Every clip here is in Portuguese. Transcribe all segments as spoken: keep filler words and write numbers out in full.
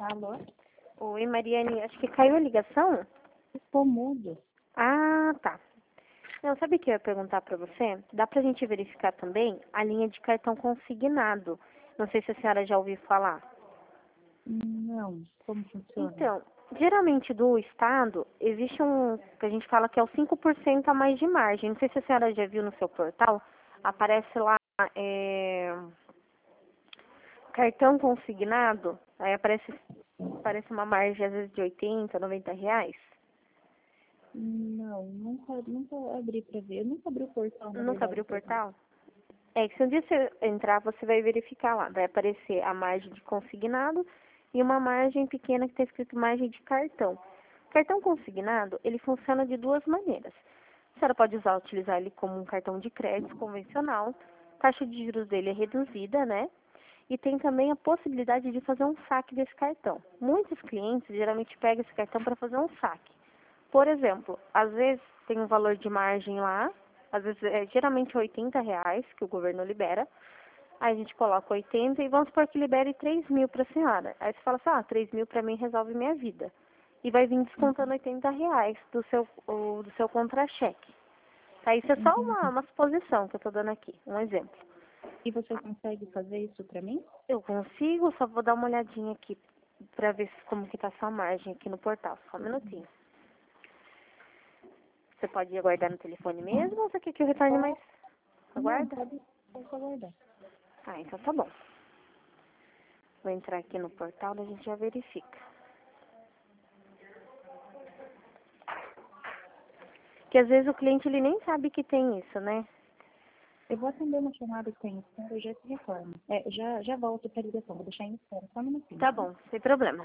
Alô? Oi, Mariane, acho que caiu a ligação? Ficou mudo. Ah, tá. Não, sabe o que eu ia perguntar pra você? Dá pra gente verificar também a linha de cartão consignado. Não sei se a senhora já ouviu falar. Não, como funciona? Então, geralmente do Estado, existe um, que a gente fala que é o cinco por cento a mais de margem. Não sei se a senhora já viu no seu portal, aparece lá, é, cartão consignado, aí aparece, aparece uma margem às vezes de oitenta, noventa reais. Não, nunca, nunca abri pra ver. Eu nunca abri o portal, na Nunca verdade. abriu o pra ver. portal? É que se um dia você entrar, você vai verificar lá. Vai aparecer a margem de consignado e uma margem pequena que está escrito margem de cartão. Cartão consignado, ele funciona de duas maneiras. A senhora pode usar, utilizar ele como um cartão de crédito convencional. A taxa de juros dele é reduzida, né? E tem também a possibilidade de fazer um saque desse cartão. Muitos clientes geralmente pegam esse cartão para fazer um saque. Por exemplo, às vezes tem um valor de margem lá, às vezes é geralmente oitenta reais que o governo libera. Aí a gente coloca oitenta e vamos supor que libere três mil para a senhora. Aí você fala assim, ah, três mil para mim resolve minha vida. E vai vir descontando oitenta reais do seu, o- do seu contra-cheque. Tá? Isso é só uma, Entendi. uma suposição que eu estou dando aqui, um exemplo. E você consegue fazer isso pra mim? Eu consigo, só vou dar uma olhadinha aqui para ver se- como que tá a sua margem aqui no portal. Só um minutinho. Você pode aguardar no telefone mesmo ou você quer que eu retorne mais? Não, Aguarda? pode, pode aguardar. Ah, então tá bom. Vou entrar aqui no portal e a gente já verifica. Porque às vezes o cliente ele nem sabe que tem isso, né? Eu vou atender uma chamada que tem em espera, eu já te retorno. É, já, já volto pra ligação, vou deixar em espera. Só um minutinho, Tá tá? bom, sem problema.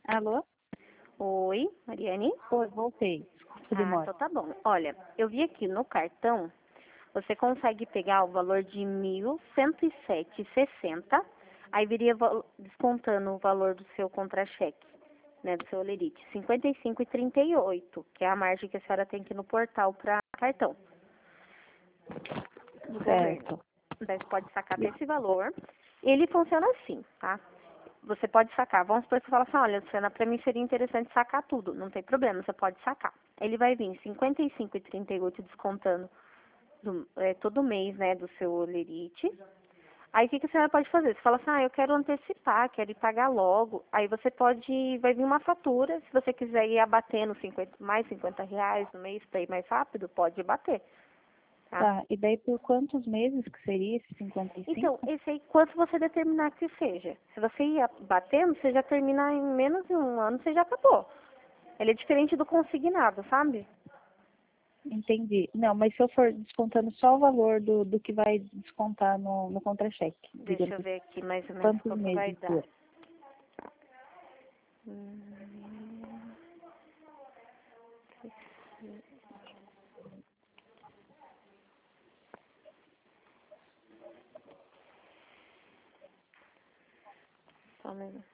Alô? Oi, Mariane? Oi, voltei. Desculpa a Ah, demora. então tá bom. Olha, eu vi aqui no cartão, você consegue pegar o valor de mil cento e sete e sessenta, aí viria val- descontando o valor do seu contra-cheque, né, do seu olerite, cinquenta e cinco e trinta e oito, que é a margem que a senhora tem aqui no portal para cartão do governo. Certo. Daí você pode sacar desse valor. Ele funciona assim, tá? Você pode sacar. Vamos supor que você fala assim, olha, Luciana, pra mim seria interessante sacar tudo. Não tem problema, você pode sacar. Ele vai vir cinquenta e cinco e trinta e oito descontando do- é, todo mês, né, do seu olerite. Aí o que, que a senhora pode fazer? Você fala assim, ah, eu quero antecipar, quero ir pagar logo. Aí você pode, vai vir uma fatura, se você quiser ir abatendo cinquenta, mais cinquenta reais no mês para ir mais rápido, pode bater. Tá? Tá, e daí por quantos meses que seria esse Então, cinquenta e cinco? esse aí, quanto você determinar que seja. Se você ir batendo, você já termina em menos de um ano, você já acabou. Ele é diferente do consignado, sabe? Entendi. Não, mas se eu for descontando só o valor do, do que vai descontar no, no contra-cheque, Deixa digamos eu assim, ver aqui mais ou menos quantos quanto vai meses dar. dura? Hum, Só um minuto.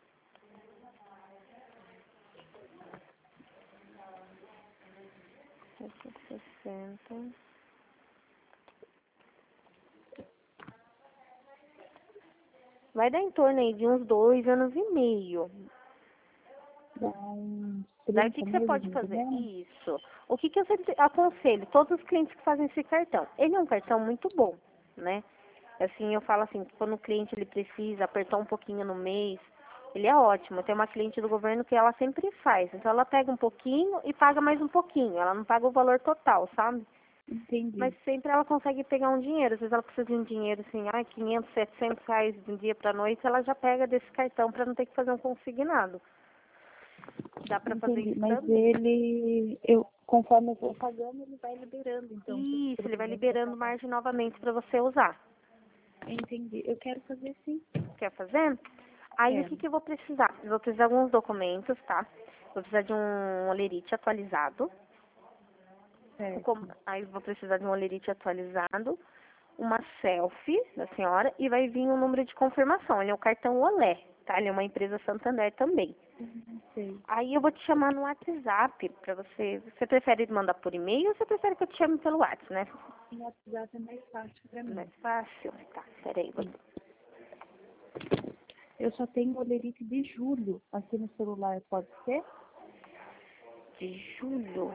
setecentos e sessenta. Vai dar em torno aí de uns dois anos e meio. Dá uns Daí o trinta que, que você meses, pode mais ou fazer? menos? Isso. O que, que eu sempre aconselho? Todos os clientes que fazem esse cartão. Ele é um cartão muito bom, né? Assim, eu falo assim, que quando o cliente ele precisa apertar um pouquinho no mês, ele é ótimo. Tem uma cliente do governo que ela sempre faz. Então ela pega um pouquinho e paga mais um pouquinho. Ela não paga o valor total, sabe? Entendi. Mas sempre ela consegue pegar um dinheiro. Às vezes ela precisa de um dinheiro assim, ah, quinhentos, setecentos reais de um dia para noite, ela já pega desse cartão para não ter que fazer um consignado. Dá para fazer Entendi. isso Mas também. ele, eu, conforme eu vou pagando, ele vai liberando, então, se eu Isso, ele vai precisando liberando trocar. margem novamente para você usar. Entendi. Eu quero fazer sim. Quer fazer? Aí o que, Quero. que eu vou precisar? Eu vou precisar de alguns documentos, tá? Vou precisar de um olerite atualizado. Com- Certo. Aí eu vou precisar de um olerite atualizado, uma selfie da senhora e vai vir um número de confirmação. Ele é o cartão Olé, tá? Ele é uma empresa Santander também. Não sei. Aí eu vou te chamar no WhatsApp para você. Você prefere mandar por e-mail ou você prefere que eu te chame pelo WhatsApp, né? O WhatsApp é mais fácil para mim. Mais fácil. Tá, peraí. Vou... Sim. Eu só tenho olerite de julho aqui no celular, pode ser? De julho.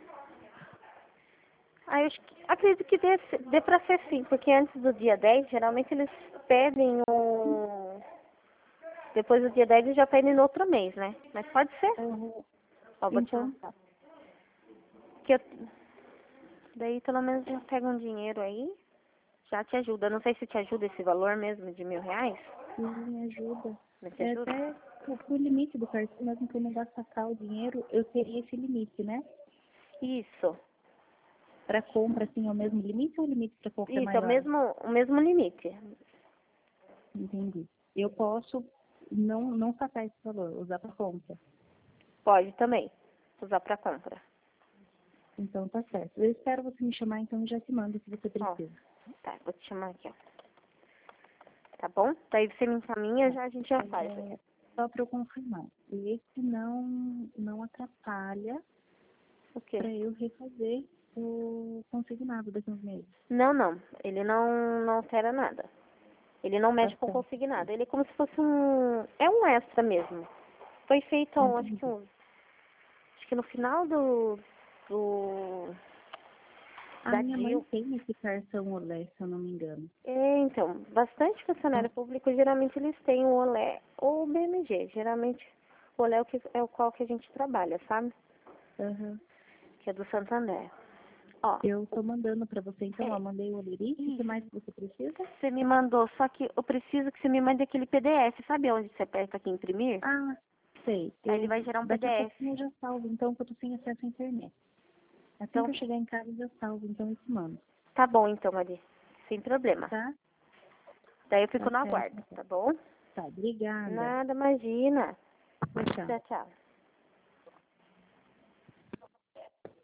Ah, eu acho que, acredito que dê, dê pra ser sim, porque antes do dia dez, geralmente eles pedem o... Depois do dia dez eles já pedem no outro mês, né? Mas pode ser. Uhum. Ó, vou te Então mostrar. tá. Que eu... Daí pelo menos já pega um dinheiro aí, já te ajuda. Não sei se te ajuda esse valor mesmo de mil reais. Sim, me ajuda. Mas te É ajuda? até o, o limite do cartão, mesmo que eu não vá sacar o dinheiro, eu teria esse limite, né? Isso. Para compra, assim, é o mesmo limite ou o limite para compra é Isso, é o maior? mesmo, o mesmo limite. Entendi. Eu posso não, não sacar esse valor, usar para compra. Pode também usar pra compra. Então tá certo. Eu espero você me chamar, então eu já te mando se você Ó, precisa. tá, vou te chamar aqui, ó. Tá bom? Daí você me encaminha, já a gente já faz. É, só para eu confirmar. Esse não, não atrapalha O quê? para eu refazer o consignado daqui a uns meses. Não, não. Ele não, não altera nada. Ele não Tá mexe com certo. consignado. Ele é como se fosse um... É um extra mesmo. Foi feito, acho que, Entendi. um, acho que no final do... do A da minha mãe Dil. tem esse cartão Olé, se eu não me engano. É, então, bastante Ah, funcionário público, geralmente eles têm o Olé ou o B M G. Geralmente o Olé é o, que, é o qual que a gente trabalha, sabe? aham. Que é do Santander. Ó, Eu tô mandando para você, então, ó, é, mandei o olerite, o que mais isso. que você precisa? Você me mandou, só que eu preciso que você me mande aquele P D F. Sabe onde você aperta aqui imprimir? Ah, sei. Aí ele Eu, vai gerar um daqui a P D F. pouquinho eu já salvo, então, que eu tô sem acesso à internet. Assim que Então, eu chegar em casa, eu já salvo, então eu te mando, tá bom então, Maria. Sem problema. tá? Daí eu Tá fico no certo, aguardo, então. tá bom? Tá, obrigada. Nada, imagina. Tchau. Tchau, tchau.